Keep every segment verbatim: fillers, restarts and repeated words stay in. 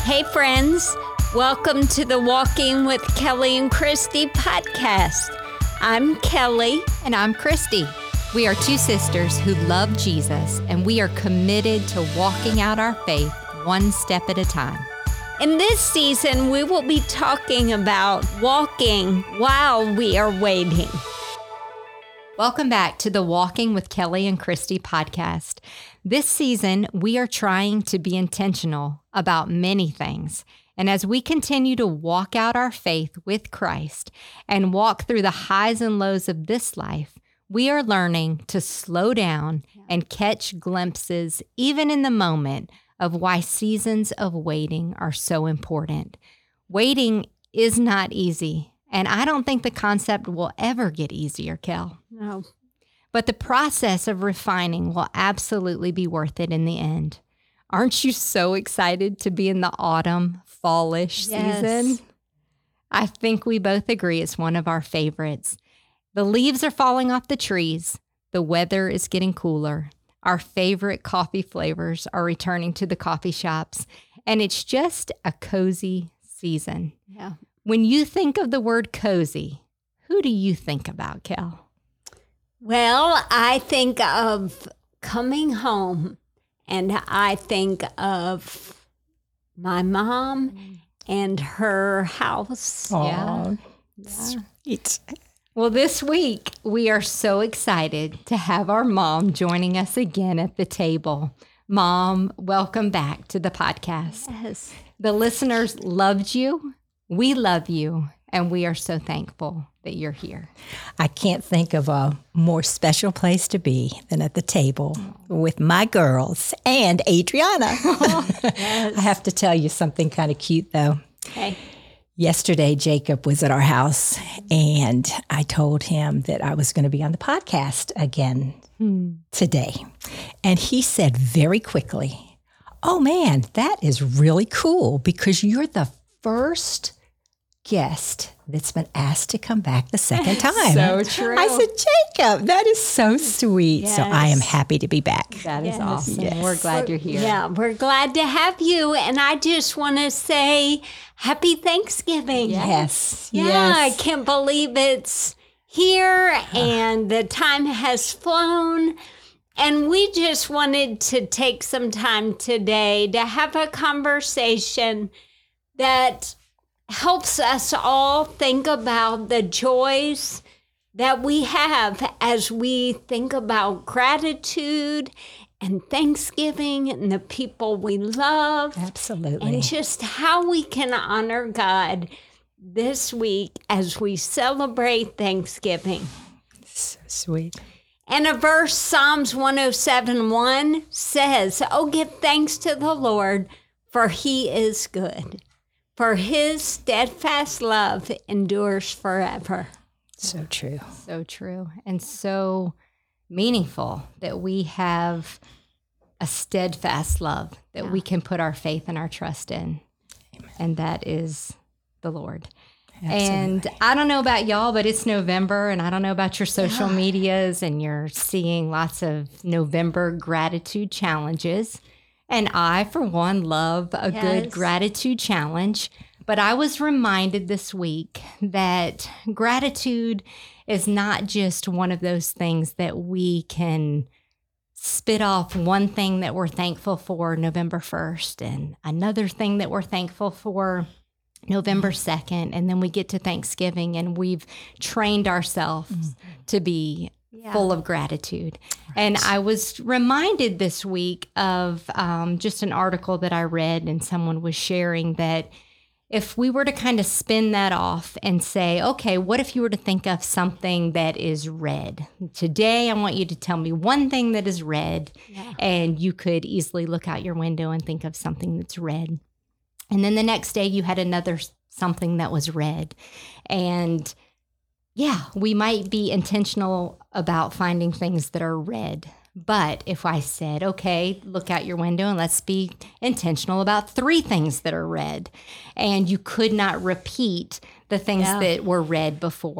Hey, friends. Welcome to the Walking with Kelly and Christy podcast. I'm Kelly. And I'm Christy. We are two sisters who love Jesus, and we are committed to walking out our faith one step at a time. In this season, we will be talking about walking while we are waiting. Welcome back to the Walking with Kelly and Christy podcast. This season, we are trying to be intentional about many things. And as we continue to walk out our faith with Christ and walk through the highs and lows of this life, we are learning to slow down and catch glimpses, even in the moment, of why seasons of waiting are so important. Waiting is not easy, and I don't think the concept will ever get easier, Kel. No. But the process of refining will absolutely be worth it in the end. Aren't you so excited to be in the autumn, fallish Yes. season? I think we both agree it's one of our favorites. The leaves are falling off the trees. The weather is getting cooler. Our favorite coffee flavors are returning to the coffee shops. And it's just a cozy season. Yeah. When you think of the word cozy, who do you think about, Kel? Well, I think of coming home, and I think of my mom and her house. Yeah. Sweet. Well, this week, we are so excited to have our mom joining us again at the table. Mom, welcome back to the podcast. Yes. The listeners loved you. We love you. And we are so thankful that you're here. I can't think of a more special place to be than at the table with my girls and Adriana. Yes. I have to tell you something kind of cute, though. Okay. Yesterday, Jacob was at our house, and I told him that I was going to be on the podcast again Hmm. today. And he said very quickly, "Oh, man, that is really cool because you're the first guest that's been asked to come back the second time." So true. I said, "Jacob, that is so sweet." So I am Yes. happy to be back. That is Yes. awesome. Yes. We're glad you're here. Yeah, we're glad to have you. And I just want to say happy Thanksgiving. Yes. Yeah, yes. I can't believe it's here and the time has flown. And we just wanted to take some time today to have a conversation that helps us all think about the joys that we have as we think about gratitude and Thanksgiving and the people we love. Absolutely. And just how we can honor God this week as we celebrate Thanksgiving. So sweet. And a verse, Psalms one oh seven one says, "Oh, give thanks to the Lord, for he is good, for his steadfast love endures forever." So true. So true. And so meaningful that we have a steadfast love that Yeah. we can put our faith and our trust in. And that is the Lord. And I don't know about y'all, but it's November, and I don't know about your social Yeah. medias, and you're seeing lots of November gratitude challenges. And I, for one, love a Yes. good gratitude challenge. But I was reminded this week that gratitude is not just one of those things that we can spit off one thing that we're thankful for November first and another thing that we're thankful for November second, and then we get to Thanksgiving and we've trained ourselves mm-hmm. to be Yeah. full of gratitude. And I was reminded this week of um, just an article that I read, and someone was sharing that if we were to kind of spin that off and say, okay, what if you were to think of something that is red? Today, I want you to tell me one thing that is red, Yeah. and you could easily look out your window and think of something that's red. And then the next day you had another something that was red. And yeah, we might be intentional about finding things that are red. But if I said, okay, look out your window and let's be intentional about three things that are red, and you could not repeat the things Yeah. that were red before,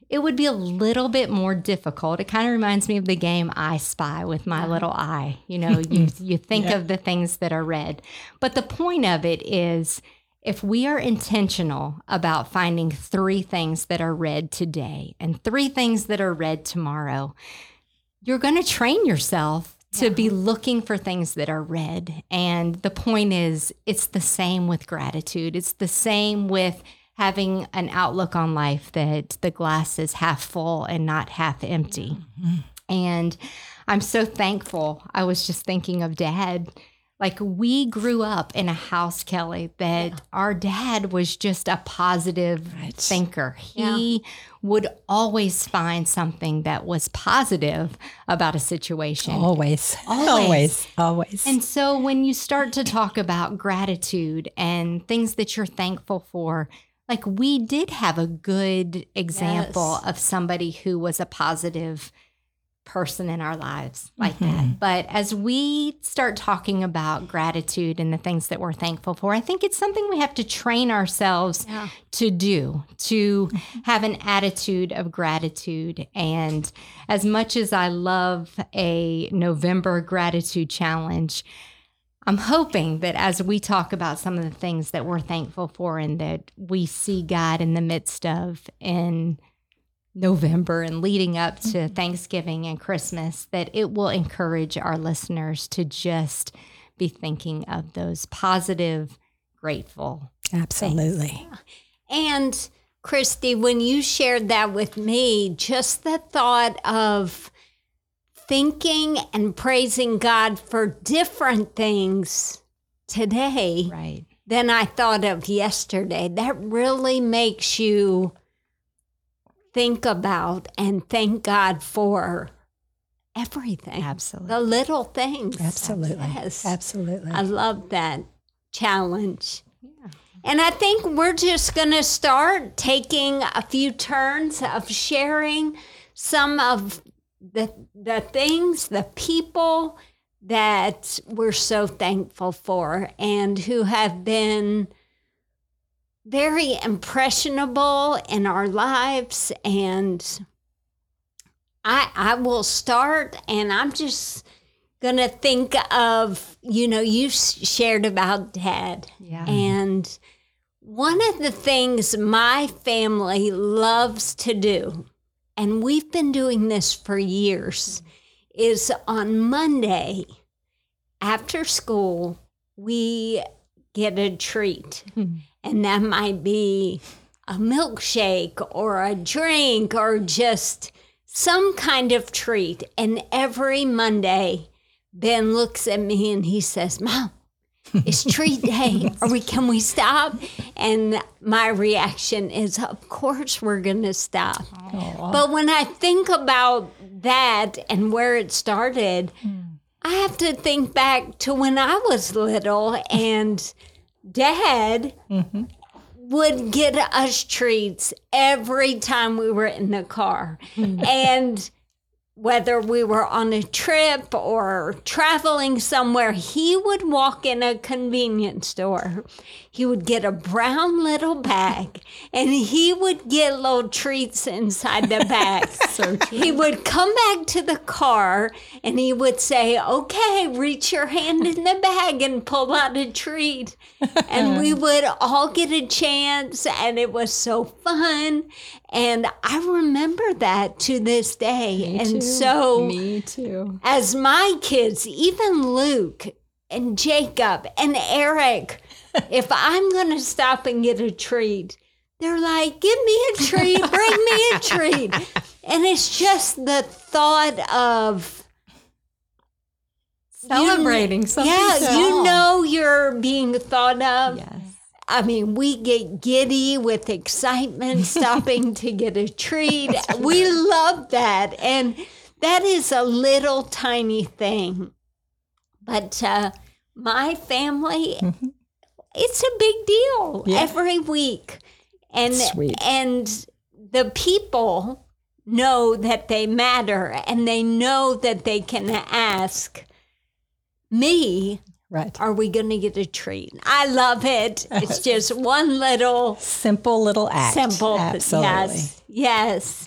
it would be a little bit more difficult. It kind of reminds me of the game I Spy with my little eye. You know, you, you think yeah. of the things that are red. But the point of it is, if we are intentional about finding three things that are red today and three things that are red tomorrow, you're going to train yourself to yeah. be looking for things that are red. And the point is, it's the same with gratitude. It's the same with having an outlook on life that the glass is half full and not half empty. Mm-hmm. And I'm so thankful. I was just thinking of Dad. Like, we grew up in a house, Kelly, that yeah. our dad was just a positive right. thinker. He yeah. would always find something that was positive about a situation. Always. Always. Always. Always. And so when you start to talk about gratitude and things that you're thankful for, like, we did have a good example yes. of somebody who was a positive person in our lives like mm-hmm. that. But as we start talking about gratitude and the things that we're thankful for, I think it's something we have to train ourselves yeah. to do, to mm-hmm. have an attitude of gratitude. And as much as I love a November gratitude challenge, I'm hoping that as we talk about some of the things that we're thankful for and that we see God in the midst of in November and leading up to Thanksgiving and Christmas, that it will encourage our listeners to just be thinking of those positive, grateful Absolutely. things. And Christy, when you shared that with me, just the thought of thinking and praising God for different things today right. than I thought of yesterday, that really makes you think about and thank God for everything. Absolutely. The little things. Absolutely. Yes. Absolutely. I love that challenge. Yeah. And I think we're just going to start taking a few turns of sharing some of the the things, the people that we're so thankful for and who have been very impressionable in our lives. And I I will start, and I'm just going to think of, you know, you shared about Dad. Yeah. And one of the things my family loves to do, and we've been doing this for years, is on Monday after school, we get a treat. And that might be a milkshake or a drink or just some kind of treat. And every Monday, Ben looks at me and he says, Mom, it's treat day. Are we, can we stop? And my reaction is, of course we're going to stop. Aww. But when I think about that and where it started, mm. I have to think back to when I was little and Dad mm-hmm. would get us treats every time we were in the car. Mm. And whether we were on a trip or traveling somewhere, he would walk in a convenience store. He would get a brown little bag, and he would get little treats inside the bag. So he would come back to the car, and he would say, okay, reach your hand in the bag and pull out a treat. And we would all get a chance, and it was so fun. And I remember that to this day. Me and too. so Me too. As my kids, even Luke and Jacob and Eric, if I'm going to stop and get a treat, they're like, give me a treat, bring me a treat. And it's just the thought of celebrating you, something. Yeah, small. You know you're being thought of. Yes. I mean, we get giddy with excitement stopping to get a treat. We love that. And that is a little tiny thing. But uh, my family, mm-hmm. it's a big deal yeah. every week. And Sweet. And the people know that they matter, and they know that they can ask me, right. are we going to get a treat? I love it. It's just one little simple little act. Simple. Absolutely. Yes. Yes.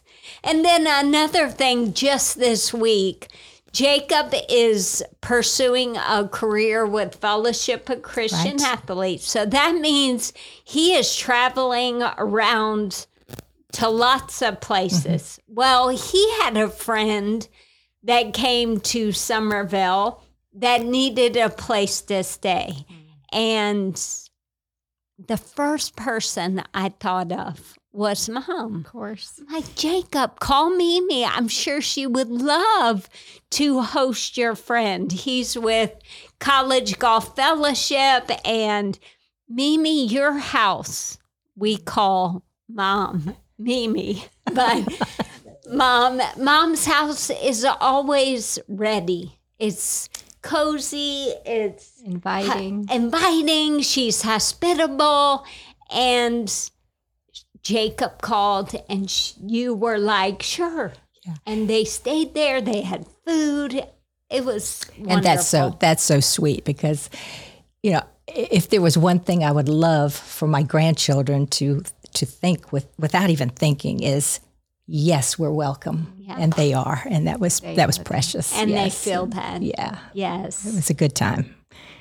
And then another thing just this week, Jacob is pursuing a career with Fellowship of Christian Right. Athletes. So that means he is traveling around to lots of places. Mm-hmm. Well, he had a friend that came to Somerville that needed a place to stay. Mm-hmm. And the first person I thought of was Mom. Of course. Like, Jacob, call Mimi. I'm sure she would love to host your friend. He's with College Golf Fellowship, and Mimi, your house, we call Mom, Mimi. But Mom, Mom's house is always ready. It's cozy. It's Inviting. hu- inviting. She's hospitable. And Jacob called, and sh- you were like, sure. Yeah. And they stayed there. They had food. It was wonderful. And that's so that's so sweet because, you know, if there was one thing I would love for my grandchildren to to think with without even thinking is, yes, we're welcome, Yeah. and they are, and that was They that was are. precious, And yes. they feel that. Yeah, Yes. it was a good time.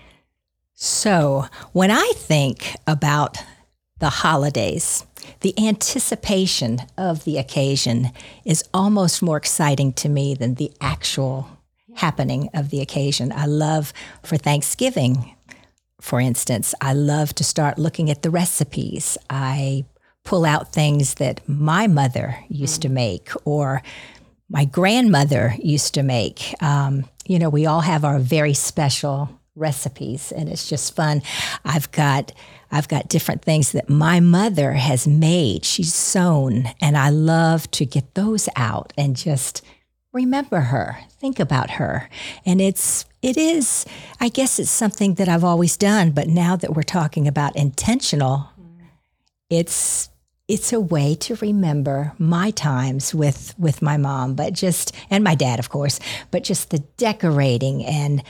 So when I think about the holidays, the anticipation of the occasion is almost more exciting to me than the actual happening of the occasion. I love for Thanksgiving, for instance, I love to start looking at the recipes. I pull out things that my mother used to make or my grandmother used to make. Um, you know, we all have our very special recipes, and it's just fun. I've got I've got different things that my mother has made. She's sewn, and I love to get those out and just remember her, think about her. And it's it is, I guess it's something that I've always done, but now that we're talking about intentional, it's it's a way to remember my times with with my mom, but just and my dad, of course, but just the decorating and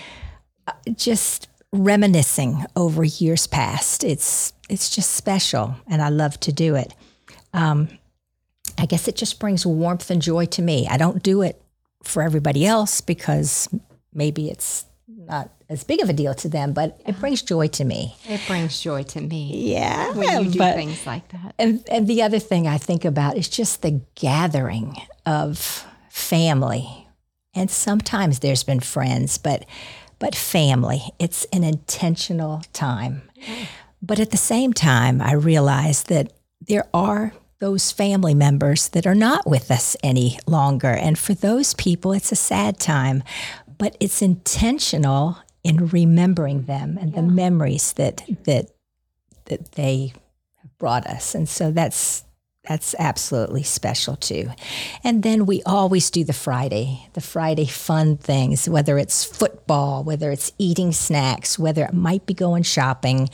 just reminiscing over years past. It's it's just special, and I love to do it. Um, I guess it just brings warmth and joy to me. I don't do it for everybody else because maybe it's not as big of a deal to them, but it brings joy to me. It brings joy to me. Yeah, When you do but- things like that. And, and the other thing I think about is just the gathering of family. And sometimes there's been friends, but but family. It's an intentional time. But at the same time, I realize that there are those family members that are not with us any longer. And for those people, it's a sad time. But it's intentional in remembering them and the memories that that that they brought us. And so that's that's absolutely special too. And then we always do the Friday, the Friday fun things, whether it's football, whether it's eating snacks, whether it might be going shopping.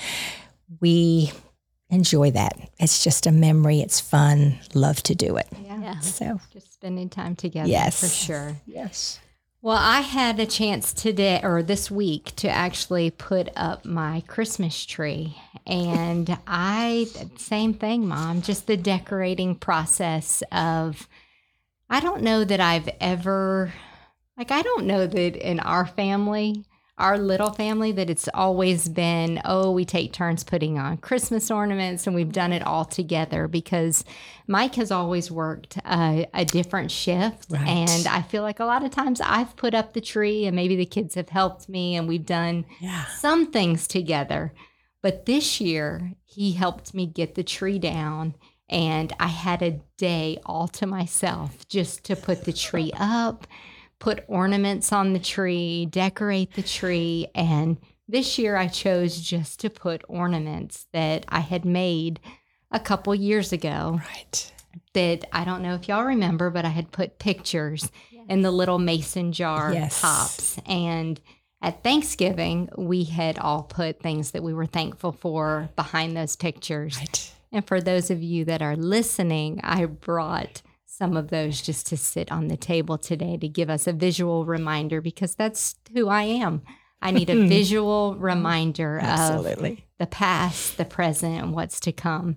We enjoy that. It's just a memory. It's fun. Love to do it. Yeah. Yeah. So, Just spending time together. Yes. For sure. yes. Well, I had a chance today or this week to actually put up my Christmas tree. And I, same thing, Mom, just the decorating process of, I don't know that I've ever, like, I don't know that in our family, our little family, that it's always been, oh, we take turns putting on Christmas ornaments and we've done it all together because Mike has always worked a, a different shift. Right. And I feel like a lot of times I've put up the tree and maybe the kids have helped me and we've done Yeah. some things together. But this year, he helped me get the tree down. And I had a day all to myself just to put the tree up, put ornaments on the tree, decorate the tree. And this year I chose just to put ornaments that I had made a couple years ago Right. that I don't know if y'all remember, but I had put pictures in the little mason jar Yes. tops. And at Thanksgiving, we had all put things that we were thankful for behind those pictures. Right. And for those of you that are listening, I brought some of those just to sit on the table today to give us a visual reminder because that's who I am. I need a visual reminder of Absolutely. the past, the present, and what's to come.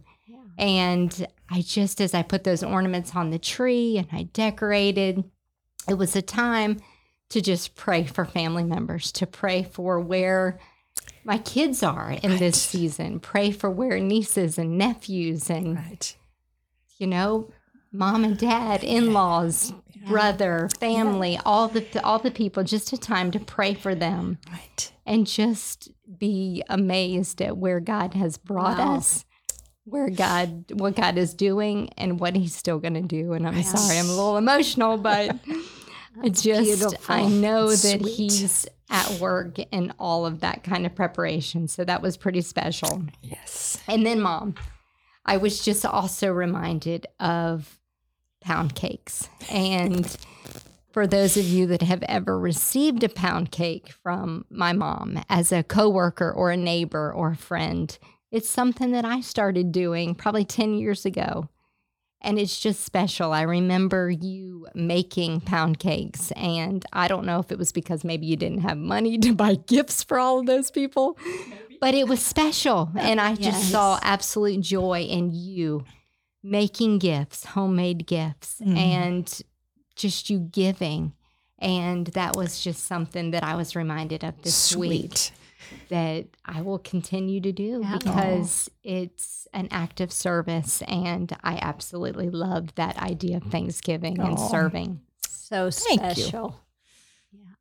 And I just, as I put those ornaments on the tree and I decorated, it was a time to just pray for family members, to pray for where my kids are in Right. this season, pray for where nieces and nephews and, Right. you know, mom and dad, in-laws, Yeah. brother, family, all the all the people, just a time to pray for them Right. and just be amazed at where God has brought Wow. us, where God, what God is doing and what he's still going to do. And I'm Right. sorry, I'm a little emotional, but I just, beautiful. I know that Sweet. he's at work in all of that kind of preparation. So that was pretty special. Yes. And then, Mom, I was just also reminded of pound cakes. And for those of you that have ever received a pound cake from my mom as a coworker or a neighbor or a friend, it's something that I started doing probably ten years ago. And it's just special. I remember you making pound cakes, and I don't know if it was because maybe you didn't have money to buy gifts for all of those people, but it was special. And I just Yes. saw absolute joy in you making gifts, homemade gifts, Mm. and just you giving. And that was just something that I was reminded of this week Sweet. that I will continue to do Yeah. because it's an act of service. And I absolutely loved that idea of Thanksgiving and Aw. serving. So Thank you. special. Yeah.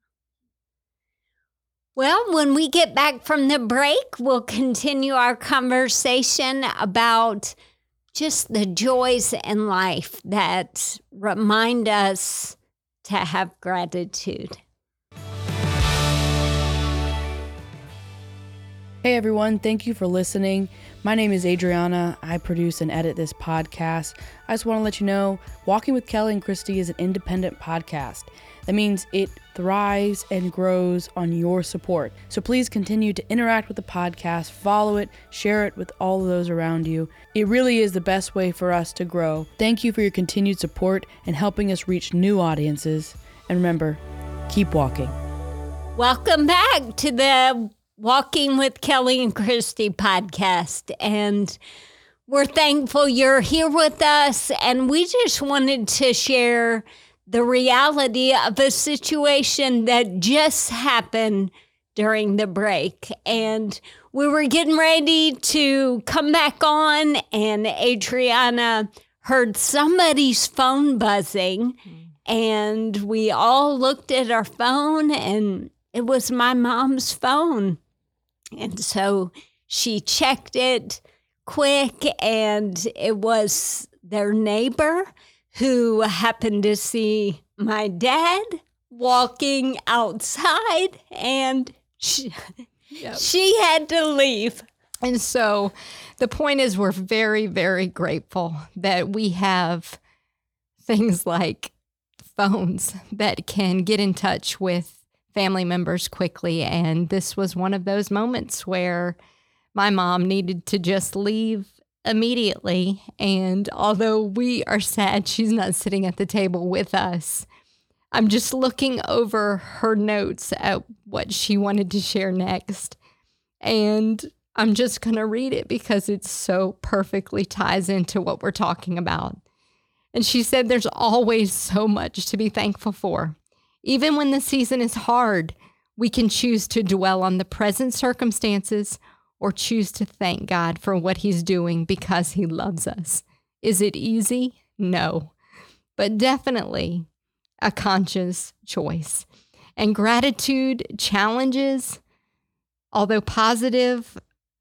Well, when we get back from the break, we'll continue our conversation about just the joys in life that remind us to have gratitude. Hey everyone, thank you for listening. My name is Adriana. I produce and edit this podcast. I just want to let you know, Walking with Kelly and Christy is an independent podcast. That means it thrives and grows on your support. So please continue to interact with the podcast, follow it, share it with all of those around you. It really is the best way for us to grow. Thank you for your continued support and helping us reach new audiences. And remember, keep walking. Welcome back to the Walking with Kelly and Christy podcast. And we're thankful you're here with us. And we just wanted to share the reality of a situation that just happened during the break. And we were getting ready to come back on, and Adriana heard somebody's phone buzzing. And we all looked at our phone, and it was my mom's phone. And so she checked it quick, and it was their neighbor who happened to see my dad walking outside, and she, Yep. she had to leave. And so the point is, we're very, very grateful that we have things like phones that can get in touch with family members quickly. And this was one of those moments where my mom needed to just leave immediately. And although we are sad she's not sitting at the table with us, I'm just looking over her notes at what she wanted to share next. And I'm just going to read it because it so perfectly ties into what we're talking about. And she said, there's always so much to be thankful for. Even when the season is hard, we can choose to dwell on the present circumstances or choose to thank God for what he's doing because he loves us. Is it easy? No, but definitely a conscious choice. And gratitude challenges, although positive,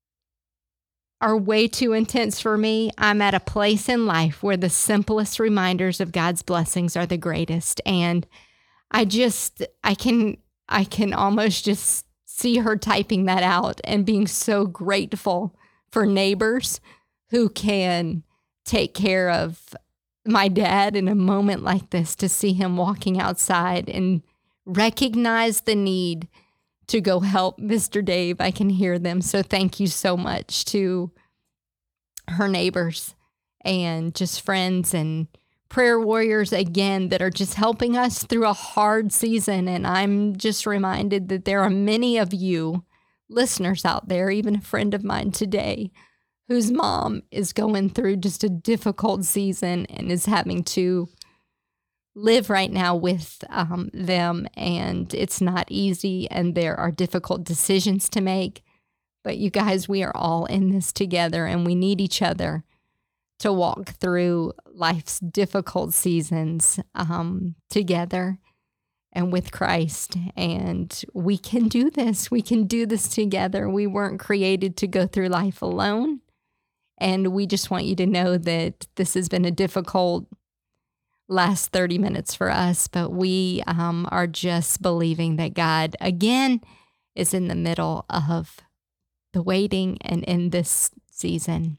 are way too intense for me. I'm at a place in life where the simplest reminders of God's blessings are the greatest. And I just, I can, I can almost just see her typing that out and being so grateful for neighbors who can take care of my dad in a moment like this, to see him walking outside and recognize the need to go help Mister Dave. I can hear them. So thank you so much to her neighbors and just friends and prayer warriors again that are just helping us through a hard season. And I'm just reminded that there are many of you listeners out there, even a friend of mine today, whose mom is going through just a difficult season and is having to live right now with um, them. And it's not easy, and there are difficult decisions to make. But you guys, we are all in this together, and we need each other to walk through life's difficult seasons um, together and with Christ. And we can do this. We can do this together. We weren't created to go through life alone. And we just want you to know that this has been a difficult last thirty minutes for us, but we um, are just believing that God, again, is in the middle of the waiting and in this season.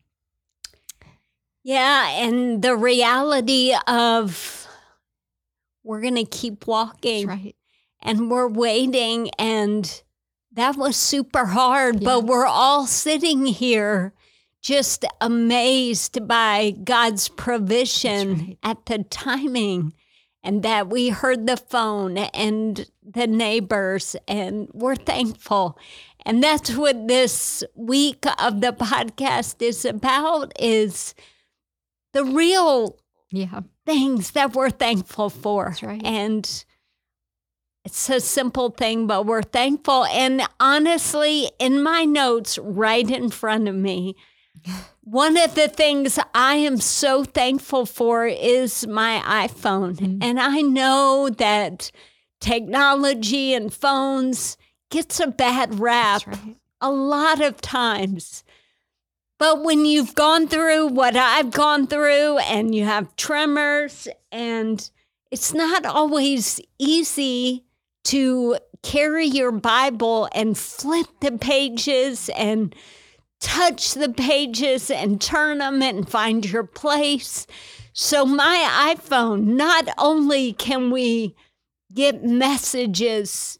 Yeah, and the reality of we're going to keep walking. That's right. And we're waiting, and that was super hard, Yeah. but we're all sitting here just amazed by God's provision That's right. at the timing, and that we heard the phone and the neighbors, and we're thankful. And that's what this week of the podcast is about, is the real Yeah. things that we're thankful for. That's right. And it's a simple thing, but we're thankful. And honestly, in my notes right in front of me, one of the things I am so thankful for is my iPhone. Mm-hmm. And I know that technology and phones gets a bad rap That's right. a lot of times. But when you've gone through what I've gone through, and you have tremors, and it's not always easy to carry your Bible and flip the pages and touch the pages and turn them and find your place. So my iPhone, not only can we get messages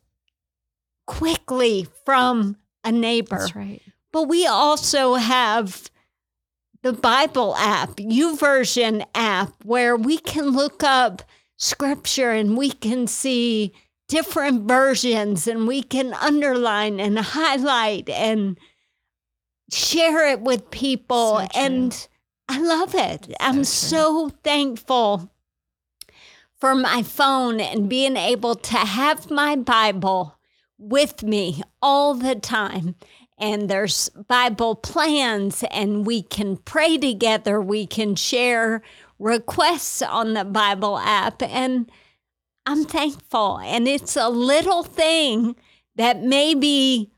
quickly from a neighbor, That's right. but we also have the Bible app, YouVersion app, where we can look up scripture and we can see different versions, and we can underline and highlight and share it with people. So true. And I love it. I'm So so thankful for my phone and being able to have my Bible with me all the time. And there's Bible plans, and we can pray together. We can share requests on the Bible app. And I'm thankful. And it's a little thing that maybe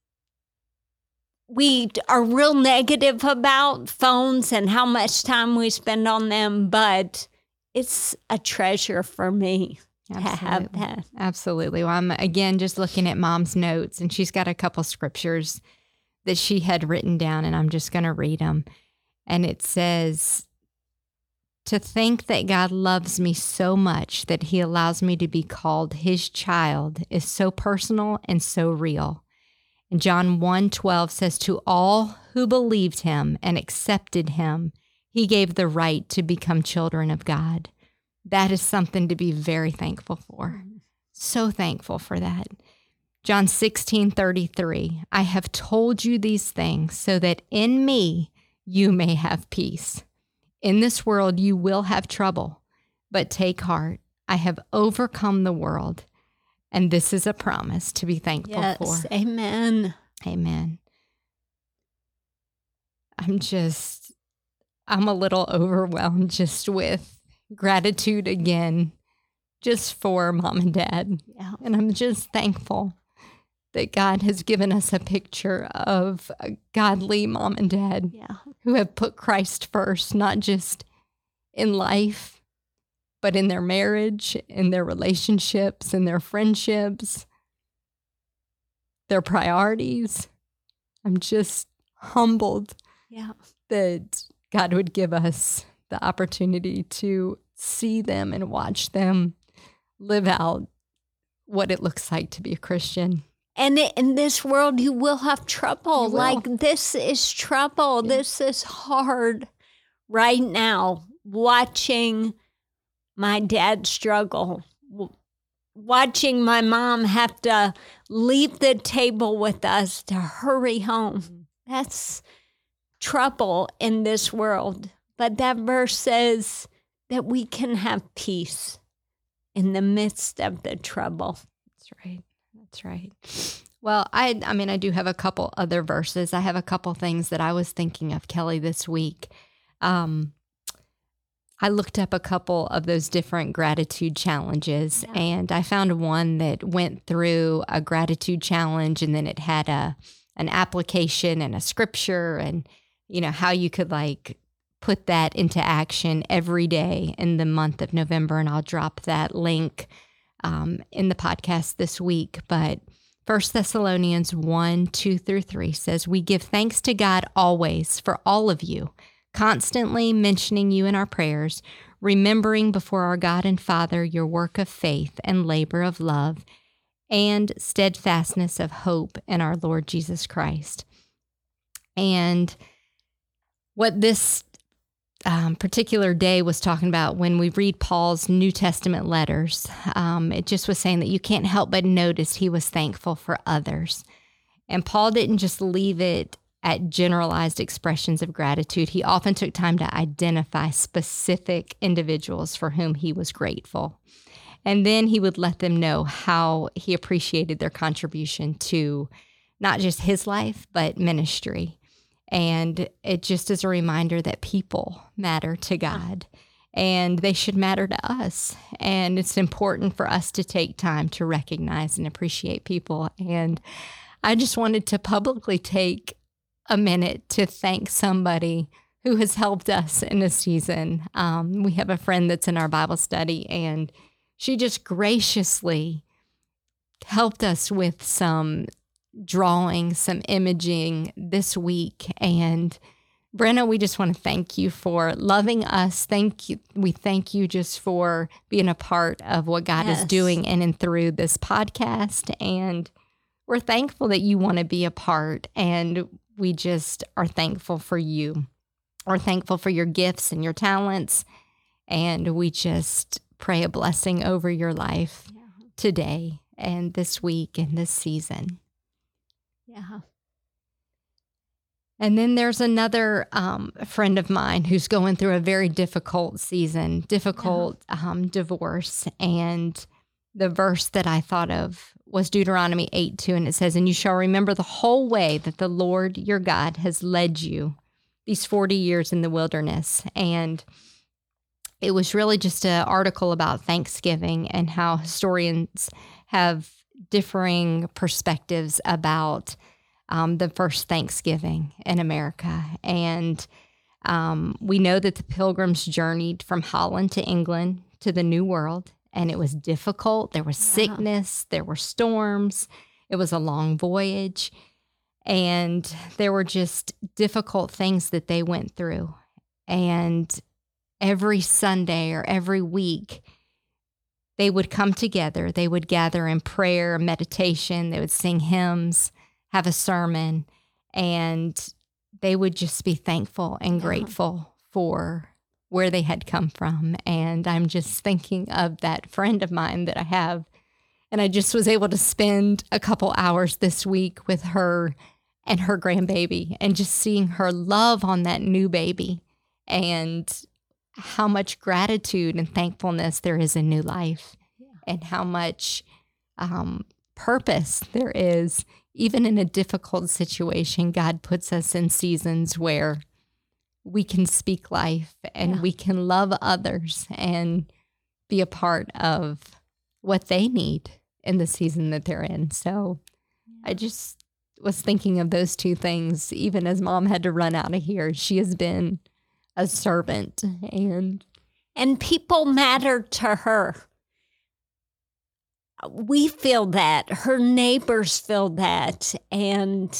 we are real negative about, phones and how much time we spend on them, but it's a treasure for me to have Absolutely. that. Absolutely. Well, I'm again just looking at Mom's notes, and she's got a couple scriptures that she had written down, and I'm just going to read them. And it says, "To think that God loves me so much that he allows me to be called his child is so personal and so real." And John one twelve says, "To all who believed him and accepted him, he gave the right to become children of God." That is something to be very thankful for. So thankful for that. John sixteen thirty-three, "I have told you these things so that in me you may have peace. In this world you will have trouble, but take heart. I have overcome the world." And this is a promise to be thankful Yes, for. amen. Amen. I'm just, I'm a little overwhelmed just with gratitude again, just for Mom and Dad. Yeah. And I'm just thankful that God has given us a picture of a godly Mom and Dad Yeah. who have put Christ first, not just in life, but in their marriage, in their relationships, in their friendships, their priorities. I'm just humbled Yeah. that God would give us the opportunity to see them and watch them live out what it looks like to be a Christian. And in this world, you will have trouble. You will. Like, this is trouble. Yeah. This is hard right now, watching my dad struggle, w- watching my mom have to leave the table with us to hurry home. That's trouble in this world. But that verse says that we can have peace in the midst of the trouble. That's right. That's right. Well, I I mean, I do have a couple other verses. I have a couple things that I was thinking of, Kelly, this week. Um, I looked up a couple of those different gratitude challenges, yeah. and I found one that went through a gratitude challenge, and then it had a an application and a scripture, and you know how you could like put that into action every day in the month of November. And I'll drop that link um, in the podcast this week. But First Thessalonians one, two through three says, "We give thanks to God always for all of you, constantly mentioning you in our prayers, remembering before our God and Father your work of faith and labor of love and steadfastness of hope in our Lord Jesus Christ." And what this um, particular day was talking about, when we read Paul's New Testament letters, um, it just was saying that you can't help but notice he was thankful for others. And Paul didn't just leave it at generalized expressions of gratitude. He often took time to identify specific individuals for whom he was grateful. And then he would let them know how he appreciated their contribution to not just his life, but ministry. And it just is a reminder that people matter to God, and they should matter to us. And it's important for us to take time to recognize and appreciate people. And I just wanted to publicly take a minute to thank somebody who has helped us in a season. Um, we have a friend that's in our Bible study, and she just graciously helped us with some drawing, some imaging this week. And Brenna, we just want to thank you for loving us. Thank you. We thank you just for being a part of what God yes. is doing in and through this podcast. And we're thankful that you want to be a part. And we just are thankful for you. We're thankful for your gifts and your talents. And we just pray a blessing over your life yeah. today and this week and this season. Yeah. And then there's another um, friend of mine who's going through a very difficult season, difficult yeah. um, divorce. And the verse that I thought of was Deuteronomy eight two, and it says, "And you shall remember the whole way that the Lord your God has led you these forty years in the wilderness." And it was really just an article about Thanksgiving and how historians have differing perspectives about um, the first Thanksgiving in America. And um, we know that the Pilgrims journeyed from Holland to England to the New World, and it was difficult. There was sickness, there were storms, it was a long voyage, and there were just difficult things that they went through. And every Sunday or every week, they would come together. They would gather in prayer, meditation. They would sing hymns, have a sermon, and they would just be thankful and grateful for where they had come from. And I'm just thinking of that friend of mine that I have. And I just was able to spend a couple hours this week with her and her grandbaby, and just seeing her love on that new baby, and how much gratitude and thankfulness there is in new life, yeah. and how much um, purpose there is. Even in a difficult situation, God puts us in seasons where we can speak life, and yeah. we can love others and be a part of what they need in the season that they're in. So yeah. I just was thinking of those two things, even as Mom had to run out of here. She has been a servant, and and people matter to her. We feel that. Her neighbors feel that. And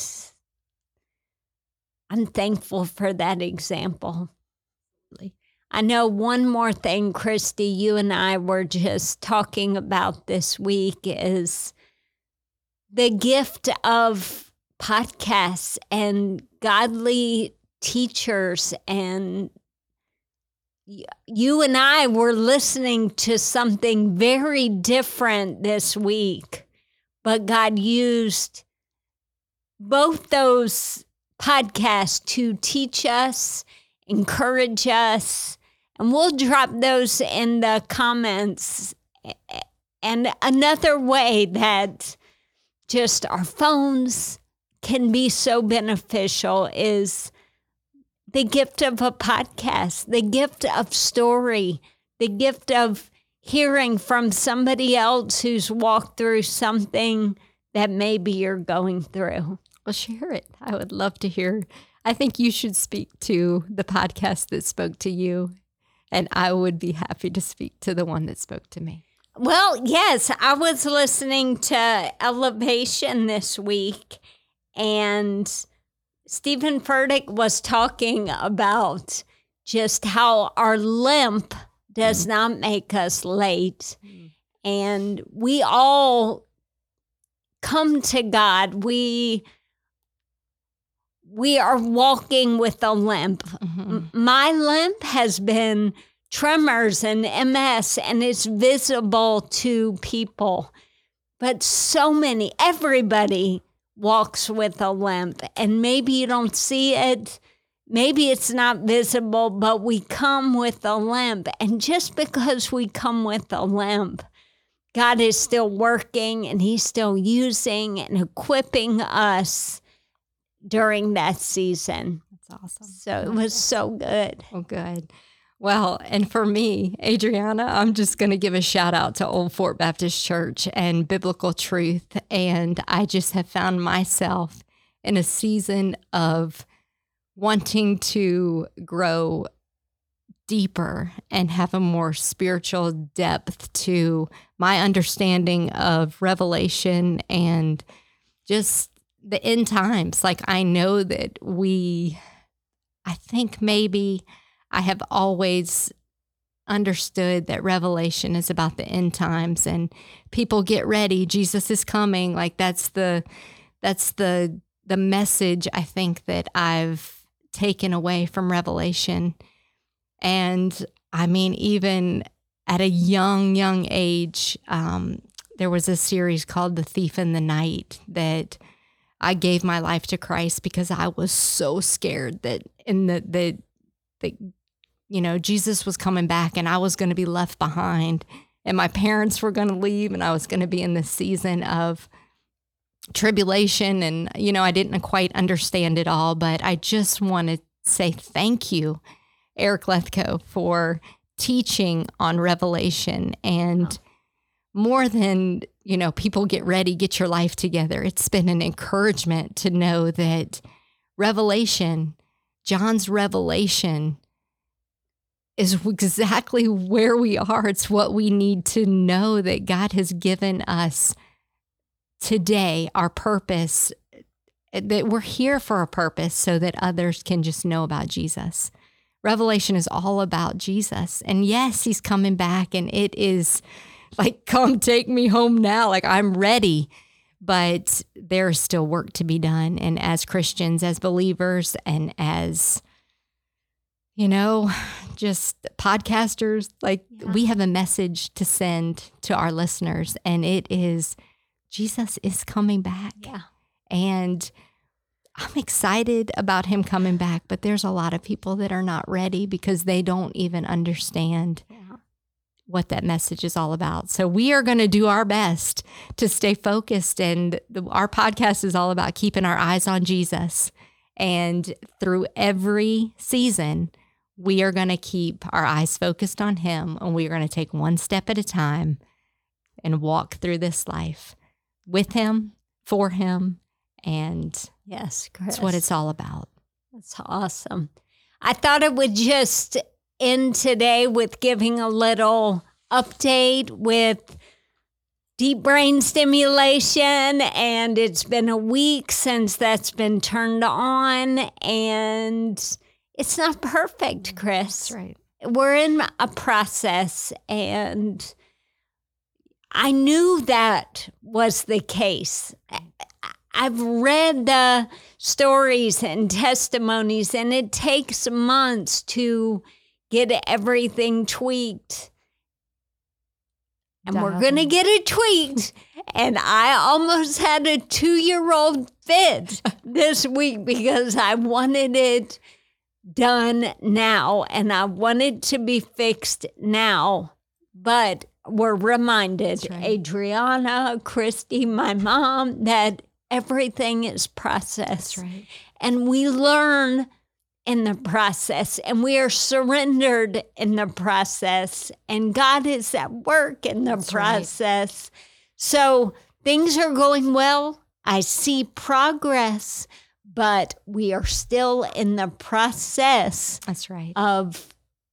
I'm thankful for that example. I know one more thing, Christy, you and I were just talking about this week is the gift of podcasts and godly teachers. And you and I were listening to something very different this week, but God used both those podcasts to teach us, encourage us, and we'll drop those in the comments. And another way that just our phones can be so beneficial is the gift of a podcast, the gift of story, the gift of hearing from somebody else who's walked through something that maybe you're going through. Well, share it. I would love to hear. I think you should speak to the podcast that spoke to you, and I would be happy to speak to the one that spoke to me. Well, yes, I was listening to Elevation this week, and Stephen Furtick was talking about just how our limp does not make us late. Mm. And we all come to God. We we are walking with a limp. Mm-hmm. My limp has been tremors and M S, and it's visible to people. But so many, everybody walks with a limp, and maybe you don't see it. Maybe it's not visible, but we come with a limp. And just because we come with a limp, God is still working, and he's still using and equipping us during that season. That's awesome. So it was so good. Oh, good. Well, and for me, Adriana, I'm just going to give a shout out to Old Fort Baptist Church and Biblical Truth. And I just have found myself in a season of wanting to grow deeper and have a more spiritual depth to my understanding of Revelation and just the end times. Like, I know that we, I think maybe I have always understood that Revelation is about the end times and people get ready. Jesus is coming. Like, that's the, that's the, the message I think that I've taken away from Revelation. And I mean, even at a young, young age, um, there was a series called The Thief in the Night that I gave my life to Christ because I was so scared that in the, the, the, you know, Jesus was coming back and I was going to be left behind and my parents were going to leave and I was going to be in this season of tribulation. And, you know, I didn't quite understand it all, but I just want to say thank you, Eric Lethko, for teaching on Revelation. And more than, you know, people get ready, get your life together. It's been an encouragement to know that Revelation, John's revelation, is exactly where we are. It's what we need to know, that God has given us today, our purpose, that we're here for a purpose so that others can just know about Jesus. Revelation is all about Jesus. And yes, he's coming back and it is like, come take me home now. Like, I'm ready, but there's still work to be done. And as Christians, as believers, and as, you know, just podcasters, like yeah. we have a message to send to our listeners, and it is Jesus is coming back. Yeah. And I'm excited about him coming back, but there's a lot of people that are not ready because they don't even understand yeah. what that message is all about. So we are going to do our best to stay focused. And the, our podcast is all about keeping our eyes on Jesus. And through every season, we are going to keep our eyes focused on him, and we are going to take one step at a time and walk through this life with him, for him, and yes, Chris. That's what it's all about. That's awesome. I thought it would just end today with giving a little update with deep brain stimulation, and it's been a week since that's been turned on, and it's not perfect, Chris. That's right. We're in a process, and I knew that was the case. I've read the stories and testimonies, and it takes months to get everything tweaked. And we're going to get it tweaked. And I almost had a two-year-old fit this week because I wanted it done now and I wanted to be fixed now. But we're reminded, right. Adriana, Christy, my mom, that everything is process. That's right. And we learn in the process, and we are surrendered in the process, and God is at work in the That's right. process. So things are going well. I see progress, but we are still in the process That's right. of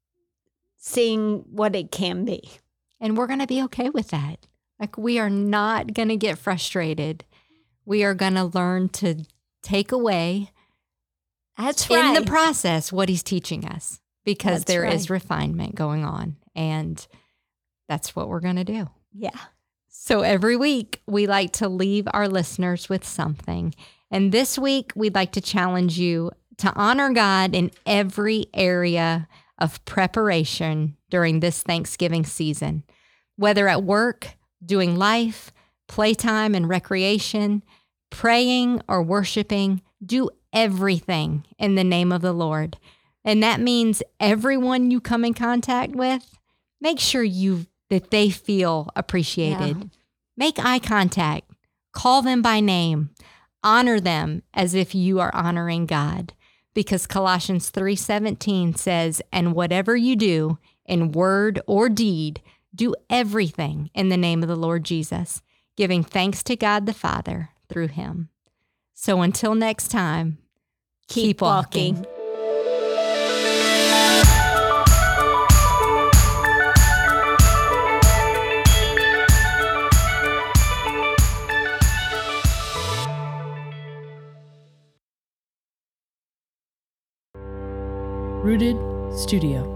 seeing what it can be. And we're going to be okay with that. Like, we are not going to get frustrated. We are going to learn to take away That's in right. the process what he's teaching us, because That's there is right. refinement going on. And that's what we're going to do. Yeah. So every week, we like to leave our listeners with something. And this week, we'd like to challenge you to honor God in every area of preparation during this Thanksgiving season, whether at work, doing life, playtime and recreation, praying or worshiping. Do everything in the name of the Lord. And that means everyone you come in contact with, make sure you that they feel appreciated. Yeah. Make eye contact. Call them by name. Honor them as if you are honoring God. Because Colossians three seventeen says, "And whatever you do in word or deed, do everything in the name of the Lord Jesus, giving thanks to God the Father through him." So until next time, Keep, keep walking. walking. Rooted Studio.